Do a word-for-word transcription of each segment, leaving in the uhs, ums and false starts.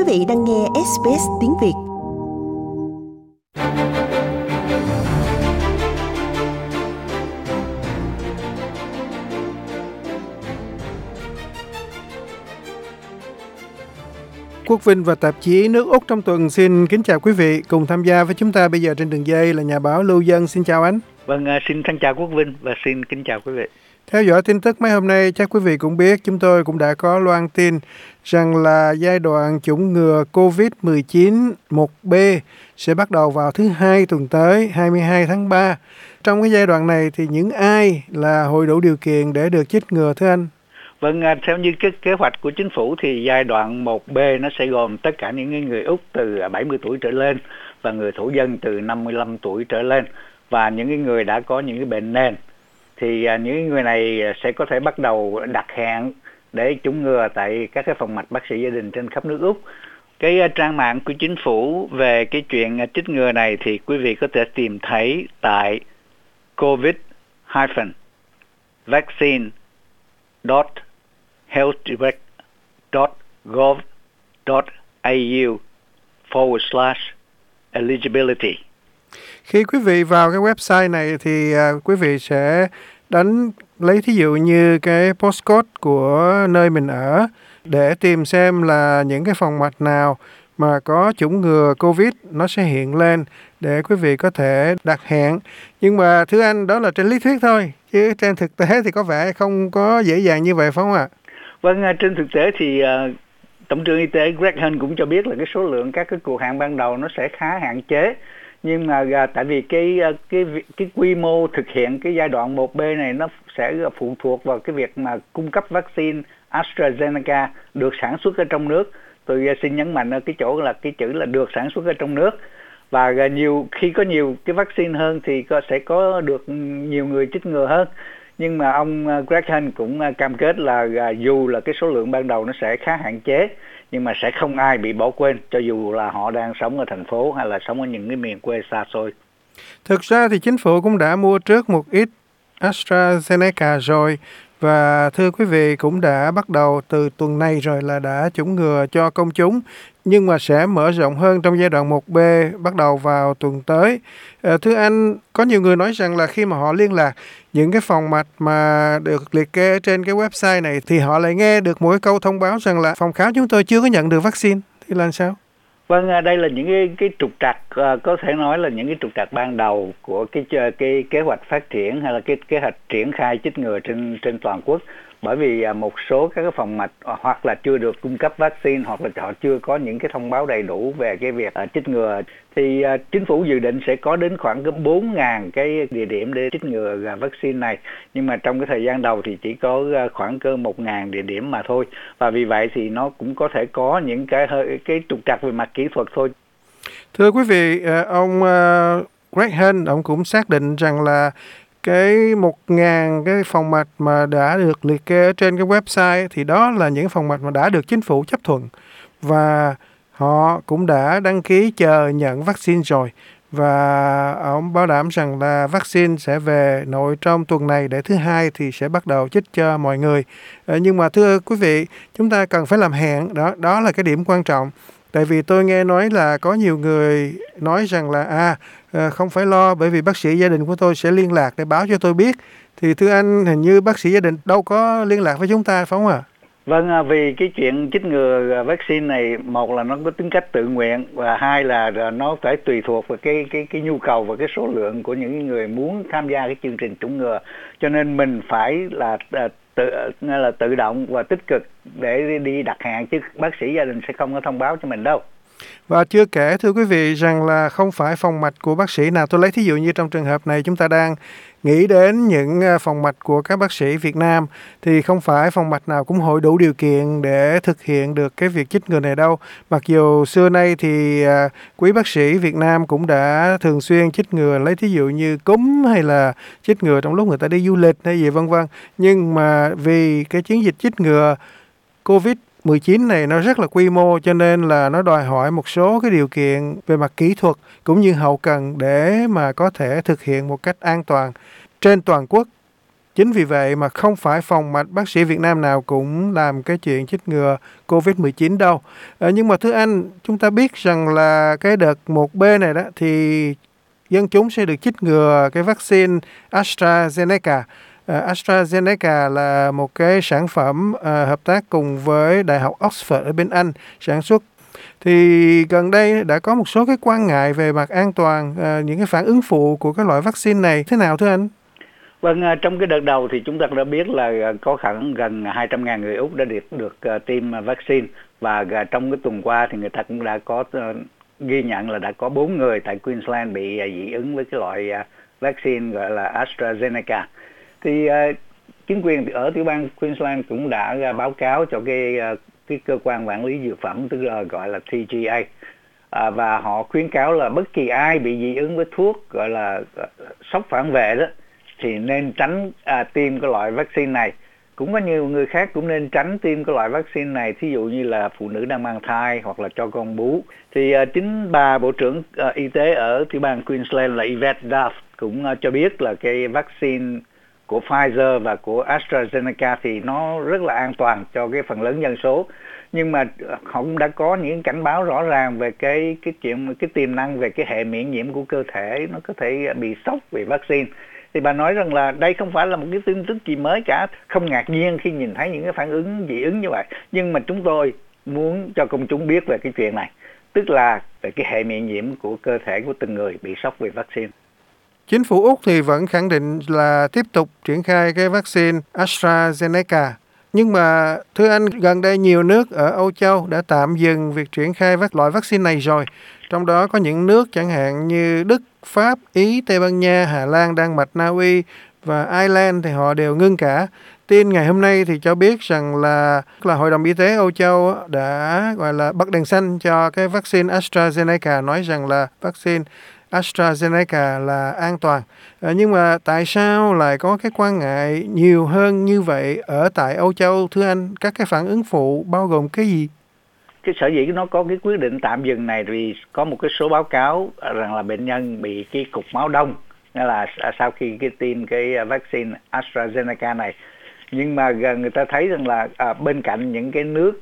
vị đang nghe ét bê ét tiếng Việt. Quốc Vinh và tạp chí Nước Úc trong tuần xin kính chào quý vị. Cùng tham gia với chúng ta bây giờ trên đường dây là nhà báo Lưu Dân. Xin chào anh. Vâng, xin thân chào Quốc Vinh và xin kính chào quý vị. Theo dõi tin tức mấy hôm nay, chắc quý vị cũng biết chúng tôi cũng đã có loan tin rằng là giai đoạn chủng ngừa covid mười chín một B sẽ bắt đầu vào thứ hai tuần tới, hai mươi hai tháng ba. Trong cái giai đoạn này thì những ai là hội đủ điều kiện để được chích ngừa thưa anh? Vâng, theo như cái kế hoạch của chính phủ thì giai đoạn một B nó sẽ gồm tất cả những người Úc từ bảy mươi tuổi trở lên và người thổ dân từ năm mươi lăm tuổi trở lên và những người đã có những cái bệnh nền. Thì những người này sẽ có thể bắt đầu đặt hẹn để chủng ngừa tại các cái phòng mạch bác sĩ gia đình trên khắp nước Úc. Cái trang mạng của chính phủ về cái chuyện chích ngừa này thì quý vị có thể tìm thấy tại covid dash vaccine dot healthdirect dot gov dot a u forward slash eligibility. Khi quý vị vào cái website này thì uh, quý vị sẽ đánh lấy thí dụ như cái postcode của nơi mình ở để tìm xem là những cái phòng mạch nào mà có chủng ngừa Covid nó sẽ hiện lên để quý vị có thể đặt hẹn. Nhưng mà thưa anh, đó là trên lý thuyết thôi, chứ trên thực tế thì có vẻ không có dễ dàng như vậy phải không ạ? Vâng, trên thực tế thì uh, Tổng trưởng Y tế Greg Hunt cũng cho biết là cái số lượng các cái cuộc hẹn ban đầu nó sẽ khá hạn chế. Nhưng mà uh, tại vì cái, uh, cái cái quy mô thực hiện cái giai đoạn một B này nó sẽ phụ thuộc vào cái việc mà cung cấp vaccine AstraZeneca được sản xuất ở trong nước. Tôi uh, xin nhấn mạnh ở cái chỗ là cái chữ là được sản xuất ở trong nước. Và uh, nhiều khi có nhiều cái vaccine hơn thì có, sẽ có được nhiều người chích ngừa hơn. Nhưng mà ông uh, Greg Hunt cũng uh, cam kết là uh, dù là cái số lượng ban đầu nó sẽ khá hạn chế, nhưng mà sẽ không ai bị bỏ quên cho dù là họ đang sống ở thành phố hay là sống ở những cái miền quê xa xôi. Thực ra thì chính phủ cũng đã mua trước một ít AstraZeneca rồi, và thưa quý vị cũng đã bắt đầu từ tuần này rồi là đã chủng ngừa cho công chúng, nhưng mà sẽ mở rộng hơn trong giai đoạn một B bắt đầu vào tuần tới. À, thưa anh, có nhiều người nói rằng là khi mà họ liên lạc những cái phòng mạch mà được liệt kê trên cái website này thì họ lại nghe được một cái câu thông báo rằng là phòng khám chúng tôi chưa có nhận được vaccine. Thì làm sao? Vâng, đây là những cái, cái trục trặc, có thể nói là những cái trục trặc ban đầu của cái cái kế hoạch phát triển hay là cái kế hoạch triển khai chích ngừa trên trên toàn quốc. Bởi vì một số các cái phòng mạch hoặc là chưa được cung cấp vaccine hoặc là họ chưa có những cái thông báo đầy đủ về cái việc uh, chích ngừa. Thì uh, chính phủ dự định sẽ có đến khoảng bốn nghìn cái địa điểm để chích ngừa uh, vaccine này. Nhưng mà trong cái thời gian đầu thì chỉ có uh, khoảng cơ một nghìn địa điểm mà thôi. Và vì vậy thì nó cũng có thể có những cái hơi cái trục trặc về mặt kỹ thuật thôi. Thưa quý vị, ông uh, Greg Hunt, ông cũng xác định rằng là cái một nghìn cái phòng mạch mà đã được liệt kê ở trên cái website thì đó là những phòng mạch mà đã được chính phủ chấp thuận và họ cũng đã đăng ký chờ nhận vaccine rồi, và ông bảo đảm rằng là vaccine sẽ về nội trong tuần này để thứ hai thì sẽ bắt đầu chích cho mọi người. À, nhưng mà thưa quý vị, chúng ta cần phải làm hẹn, đó đó là cái điểm quan trọng. Tại vì tôi nghe nói là có nhiều người nói rằng là à không phải lo bởi vì bác sĩ gia đình của tôi sẽ liên lạc để báo cho tôi biết. Thì thưa anh, hình như bác sĩ gia đình đâu có liên lạc với chúng ta phải không ạ? Vâng, vì cái chuyện chích ngừa vaccine này, một là nó có tính cách tự nguyện và hai là nó phải tùy thuộc vào cái cái cái nhu cầu và cái số lượng của những người muốn tham gia cái chương trình chủng ngừa. Cho nên mình phải là tự là tự động và tích cực để đi đặt hẹn, chứ bác sĩ gia đình sẽ không có thông báo cho mình đâu. Và chưa kể thưa quý vị rằng là không phải phòng mạch của bác sĩ nào, tôi lấy thí dụ như trong trường hợp này chúng ta đang nghĩ đến những phòng mạch của các bác sĩ Việt Nam thì không phải phòng mạch nào cũng hội đủ điều kiện để thực hiện được cái việc chích ngừa này đâu. Mặc dù xưa nay thì à, quý bác sĩ Việt Nam cũng đã thường xuyên chích ngừa, lấy thí dụ như cúm hay là chích ngừa trong lúc người ta đi du lịch hay gì vân vân. Nhưng mà vì cái chiến dịch chích ngừa covid mười chín này nó rất là quy mô, cho nên là nó đòi hỏi một số cái điều kiện về mặt kỹ thuật cũng như hậu cần để mà có thể thực hiện một cách an toàn trên toàn quốc. Chính vì vậy mà không phải phòng mạch bác sĩ Việt Nam nào cũng làm cái chuyện chích ngừa covid mười chín đâu. À, nhưng mà thưa anh, chúng ta biết rằng là cái đợt một B này đó thì dân chúng sẽ được chích ngừa cái vaccine AstraZeneca. Uh, AstraZeneca là một cái sản phẩm uh, hợp tác cùng với Đại học Oxford ở bên Anh sản xuất. Thì gần đây đã có một số cái quan ngại về mặt an toàn, uh, những cái phản ứng phụ của các loại vaccine này. Thế nào thưa anh? Vâng, trong cái đợt đầu thì chúng ta đã biết là có khoảng gần hai trăm ngàn người Úc đã được, được uh, tiêm vaccine. Và uh, trong cái tuần qua thì người ta cũng đã có uh, ghi nhận là đã có bốn người tại Queensland bị uh, dị ứng với cái loại uh, vaccine gọi là AstraZeneca. Thì uh, chính quyền ở tiểu bang Queensland cũng đã uh, báo cáo cho cái uh, cái cơ quan quản lý dược phẩm, tức là gọi là T G A, uh, và họ khuyến cáo là bất kỳ ai bị dị ứng với thuốc gọi là uh, sốc phản vệ đó thì nên tránh à, tiêm cái loại vaccine này. Cũng có nhiều người khác cũng nên tránh tiêm cái loại vaccine này, thí dụ như là phụ nữ đang mang thai hoặc là cho con bú. Thì à, chính bà Bộ trưởng à, Y tế ở tiểu bang Queensland là Yvette Duff cũng à, cho biết là cái vaccine của Pfizer và của AstraZeneca thì nó rất là an toàn cho cái phần lớn dân số. Nhưng mà họ cũng đã có những cảnh báo rõ ràng về cái cái chuyện cái tiềm năng về cái hệ miễn nhiễm của cơ thể, nó có thể bị sốc vì vaccine. Thì bà nói rằng là đây không phải là một cái tin tức gì mới cả, không ngạc nhiên khi nhìn thấy những cái phản ứng dị ứng như vậy. Nhưng mà chúng tôi muốn cho công chúng biết về cái chuyện này, tức là về cái hệ miễn nhiễm của cơ thể của từng người bị sốc vì vaccine. Chính phủ Úc thì vẫn khẳng định là tiếp tục triển khai cái vaccine AstraZeneca. Nhưng mà thưa anh, gần đây nhiều nước ở Âu Châu đã tạm dừng việc triển khai loại vaccine này rồi. Trong đó có những nước chẳng hạn như Đức, Pháp, Ý, Tây Ban Nha, Hà Lan, Đan Mạch, Na Uy và Ireland thì họ đều ngưng cả. Tin ngày hôm nay thì cho biết rằng là, là Hội đồng Y tế Âu Châu đã gọi là bật đèn xanh cho cái vaccine AstraZeneca, nói rằng là vaccine AstraZeneca là an toàn. À, nhưng mà tại sao lại có cái quan ngại nhiều hơn như vậy ở tại Âu Châu thưa anh? Các cái phản ứng phụ bao gồm cái gì? Cái sở dĩ nó có cái quyết định tạm dừng này vì có một cái số báo cáo rằng là bệnh nhân bị cái cục máu đông, nghĩa là sau khi cái tiêm cái vaccine AstraZeneca này. Nhưng mà người ta thấy rằng là à, bên cạnh những cái nước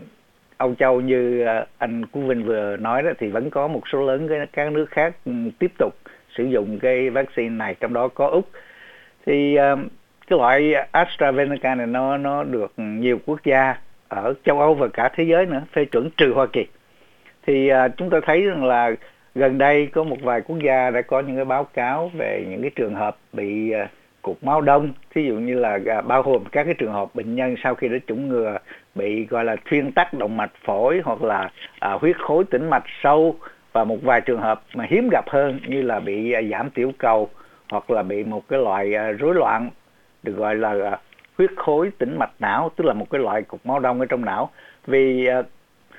Âu Châu như anh Cú Vinh vừa nói đó, thì vẫn có một số lớn cái, các nước khác tiếp tục sử dụng cái vaccine này, trong đó có Úc. Thì cái loại AstraZeneca này nó nó được nhiều quốc gia ở châu Âu và cả thế giới nữa phê chuẩn, trừ Hoa Kỳ. Thì uh, chúng ta thấy rằng là gần đây có một vài quốc gia đã có những cái báo cáo về những cái trường hợp bị uh, cục máu đông, thí dụ như là uh, bao gồm các cái trường hợp bệnh nhân sau khi đã chủng ngừa bị gọi là thuyên tắc động mạch phổi hoặc là uh, huyết khối tĩnh mạch sâu, và một vài trường hợp mà hiếm gặp hơn như là bị uh, giảm tiểu cầu hoặc là bị một cái loại uh, rối loạn được gọi là uh, huyết khối tĩnh mạch não, tức là một cái loại cục máu đông ở trong não. Vì uh,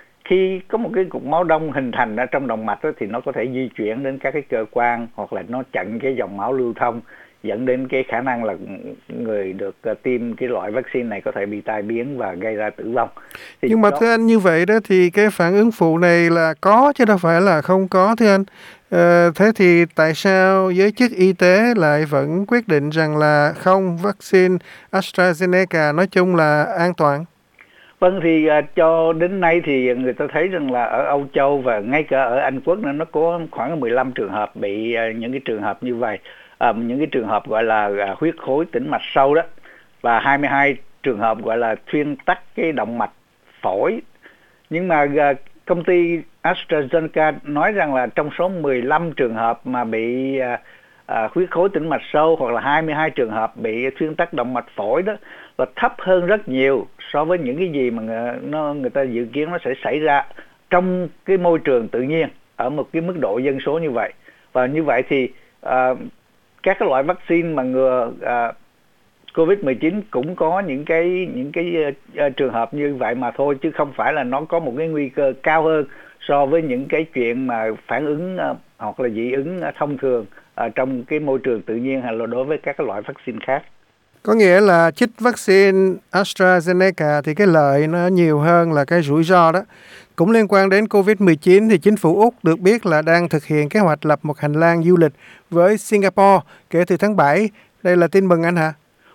khi có một cái cục máu đông hình thành ở trong động mạch đó, thì nó có thể di chuyển đến các cái cơ quan hoặc là nó chặn cái dòng máu lưu thông, dẫn đến cái khả năng là người được uh, tiêm cái loại vaccine này có thể bị tai biến và gây ra tử vong. Thì nhưng mà đó... thưa anh, như vậy đó thì cái phản ứng phụ này là có chứ đâu phải là không có thưa anh. Ờ, thế thì tại sao giới chức y tế lại vẫn quyết định rằng là không, vaccine AstraZeneca nói chung là an toàn? Vâng, thì uh, cho đến nay thì người ta thấy rằng là ở Âu Châu và ngay cả ở Anh Quốc nó có khoảng mười lăm trường hợp bị uh, những cái trường hợp như vậy, uh, những cái trường hợp gọi là uh, huyết khối tĩnh mạch sâu đó, và hai mươi hai trường hợp gọi là thuyên tắc cái động mạch phổi. Nhưng mà uh, công ty AstraZeneca nói rằng là trong số mười lăm trường hợp mà bị uh, uh, huyết khối tĩnh mạch sâu hoặc là hai mươi hai trường hợp bị thuyên tắc động mạch phổi đó là thấp hơn rất nhiều so với những cái gì mà người, nó, người ta dự kiến nó sẽ xảy ra trong cái môi trường tự nhiên ở một cái mức độ dân số như vậy. Và như vậy thì uh, các cái loại vaccine mà ngừa uh, covid mười chín cũng có những cái những cái uh, trường hợp như vậy mà thôi, chứ không phải là nó có một cái nguy cơ cao hơn so với những cái chuyện mà phản ứng uh, hoặc là dị ứng uh, thông thường uh, trong cái môi trường tự nhiên hay là đối với các cái loại vaccine khác. Có nghĩa là chích vaccine AstraZeneca thì cái lợi nó nhiều hơn là cái rủi ro đó. Cũng liên quan đến covid mười chín thì chính phủ Úc được biết là đang thực hiện kế hoạch lập một hành lang du lịch với Singapore kể từ tháng bảy. Đây là tin mừng anh hả?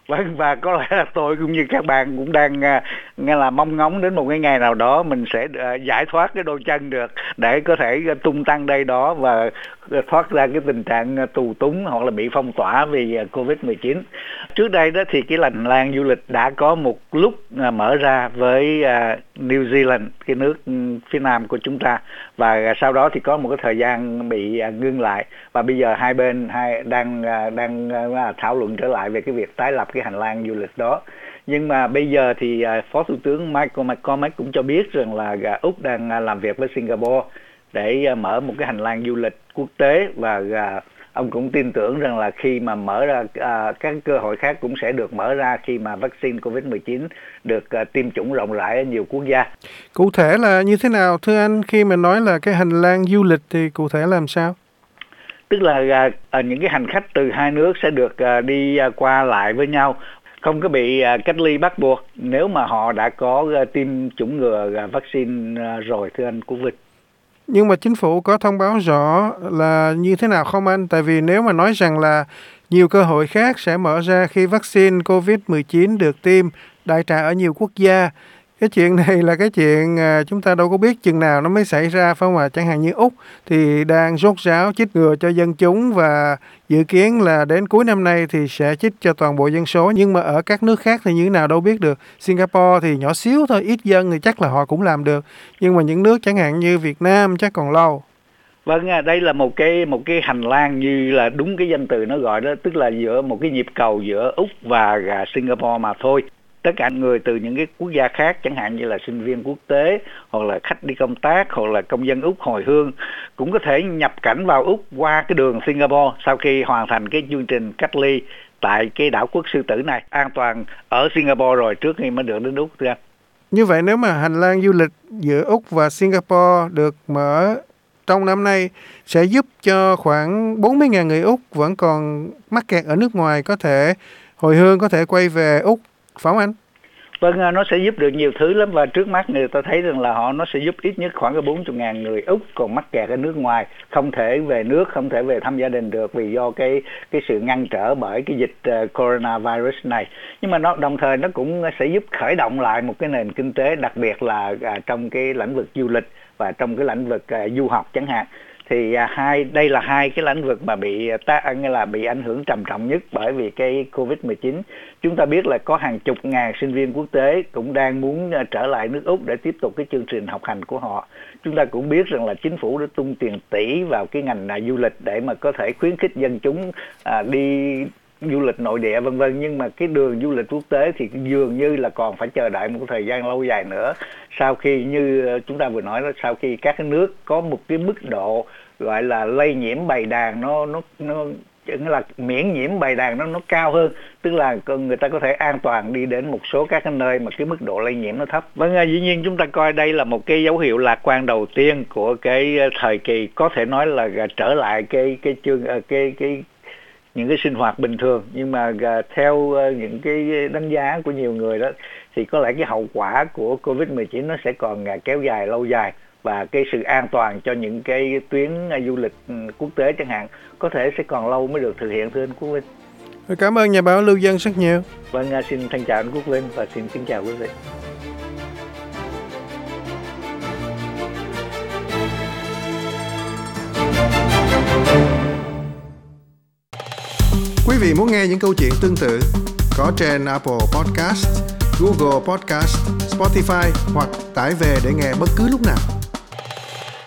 Vâng, và có lẽ là tôi cũng như các bạn cũng đang uh, nghe là mong ngóng đến một cái ngày nào đó mình sẽ uh, giải thoát cái đôi chân được để có thể uh, tung tăng đây đó và uh, thoát ra cái tình trạng uh, tù túng hoặc là bị phong tỏa vì uh, covid mười chín. Trước đây đó thì cái hành lang du lịch đã có một lúc uh, mở ra với uh, New Zealand, cái nước um, phía nam của chúng ta, và uh, sau đó thì có một cái thời gian bị uh, ngưng lại, và bây giờ hai bên hai đang uh, đang uh, thảo luận trở lại về cái việc tái lập cái hành lang du lịch đó. Nhưng mà bây giờ thì uh, Phó Thủ tướng Michael McCormack cũng cho biết rằng là uh, Úc đang uh, làm việc với Singapore để uh, mở một cái hành lang du lịch quốc tế, và uh, ông cũng tin tưởng rằng là khi mà mở ra uh, các cơ hội khác cũng sẽ được mở ra khi mà vaccine covid mười chín được uh, tiêm chủng rộng rãi ở nhiều quốc gia. Cụ thể là như thế nào thưa anh, khi mà nói là cái hành lang du lịch thì cụ thể làm sao? Tức là uh, những cái hành khách từ hai nước sẽ được uh, đi uh, qua lại với nhau, không có bị uh, cách ly bắt buộc nếu mà họ đã có uh, tiêm chủng ngừa uh, vaccine uh, rồi, thưa anh Quốc Vinh. Nhưng mà chính phủ có thông báo rõ là như thế nào không anh? Tại vì nếu mà nói rằng là nhiều cơ hội khác sẽ mở ra khi vaccine covid mười chín được tiêm đại trà ở nhiều quốc gia, cái chuyện này là cái chuyện à, chúng ta đâu có biết chừng nào nó mới xảy ra, phải không ạ? Chẳng hạn như Úc thì đang rốt ráo chích ngừa cho dân chúng và dự kiến là đến cuối năm nay thì sẽ chích cho toàn bộ dân số. Nhưng mà ở các nước khác thì như thế nào đâu biết được. Singapore thì nhỏ xíu thôi, ít dân thì chắc là họ cũng làm được. Nhưng mà những nước chẳng hạn như Việt Nam chắc còn lâu. Vâng, đây là một cái một cái hành lang như là đúng cái danh từ nó gọi đó, tức là giữa một cái nhịp cầu giữa Úc và Singapore mà thôi. Tất cả người từ những cái quốc gia khác, chẳng hạn như là sinh viên quốc tế hoặc là khách đi công tác hoặc là công dân Úc hồi hương, cũng có thể nhập cảnh vào Úc qua cái đường Singapore sau khi hoàn thành cái chương trình cách ly tại cái đảo quốc Sư Tử này, an toàn ở Singapore rồi trước khi mới được đến Úc, thưa anh. Như vậy nếu mà hành lang du lịch giữa Úc và Singapore được mở trong năm nay sẽ giúp cho khoảng bốn mươi nghìn người Úc vẫn còn mắc kẹt ở nước ngoài có thể hồi hương, có thể quay về Úc, phải không anh? Vâng, nó sẽ giúp được nhiều thứ lắm, và trước mắt người ta thấy rằng là họ nó sẽ giúp ít nhất khoảng bốn mươi nghìn người Úc còn mắc kẹt ở nước ngoài, không thể về nước, không thể về thăm gia đình được vì do cái cái sự ngăn trở bởi cái dịch uh, coronavirus này. Nhưng mà nó đồng thời nó cũng sẽ giúp khởi động lại một cái nền kinh tế, đặc biệt là uh, trong cái lĩnh vực du lịch và trong cái lĩnh vực uh, du học chẳng hạn. Thì à, hai đây là hai cái lĩnh vực mà bị ta nghĩa là bị ảnh hưởng trầm trọng nhất bởi vì cái covid mười chín. Chúng ta biết là có hàng chục ngàn sinh viên quốc tế cũng đang muốn uh, trở lại nước Úc để tiếp tục cái chương trình học hành của họ. Chúng ta cũng biết rằng là chính phủ đã tung tiền tỷ vào cái ngành uh, du lịch để mà có thể khuyến khích dân chúng uh, đi du lịch nội địa vân vân, nhưng mà cái đường du lịch quốc tế thì dường như là còn phải chờ đợi một thời gian lâu dài nữa, sau khi như chúng ta vừa nói đó, sau khi các cái nước có một cái mức độ gọi là lây nhiễm bầy đàn nó nó nó nghĩa là miễn nhiễm bầy đàn nó nó cao hơn, tức là người ta có thể an toàn đi đến một số các cái nơi mà cái mức độ lây nhiễm nó thấp. Vâng, dĩ nhiên chúng ta coi đây là một cái dấu hiệu lạc quan đầu tiên của cái thời kỳ có thể nói là trở lại cái cái chương cái cái, cái những cái sinh hoạt bình thường. Nhưng mà uh, theo uh, những cái đánh giá của nhiều người đó thì có lẽ cái hậu quả của covid mười chín nó sẽ còn uh, kéo dài lâu dài, và cái sự an toàn cho những cái tuyến uh, du lịch um, quốc tế chẳng hạn có thể sẽ còn lâu mới được thực hiện, thưa anh Quốc Vinh. Cảm ơn nhà báo Lưu Dân rất nhiều. Vâng, uh, xin thân chào anh Quốc Vinh và xin kính chào quý vị. Quý vị muốn nghe những câu chuyện tương tự có trên Apple Podcast, Google Podcast, Spotify hoặc tải về để nghe bất cứ lúc nào.